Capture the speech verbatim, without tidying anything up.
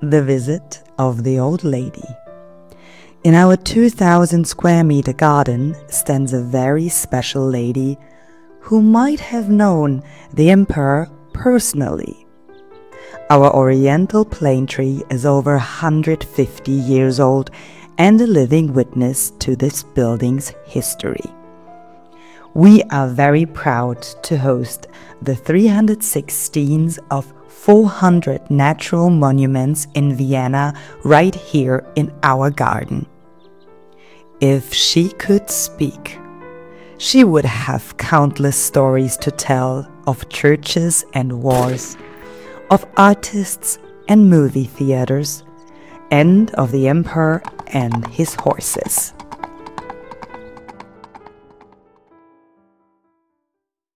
The Visit of the Old Lady. In our two thousand square meter garden stands a very special lady who might have known the emperor personally. Our oriental plane tree is over one hundred fifty years old and a living witness to this building's history. We are very proud to host the three hundred sixteenth of four hundred natural monuments in Vienna right here in our garden. If she could speak, she would have countless stories to tell of churches and wars, of artists and movie theaters, and of the emperor and his horses.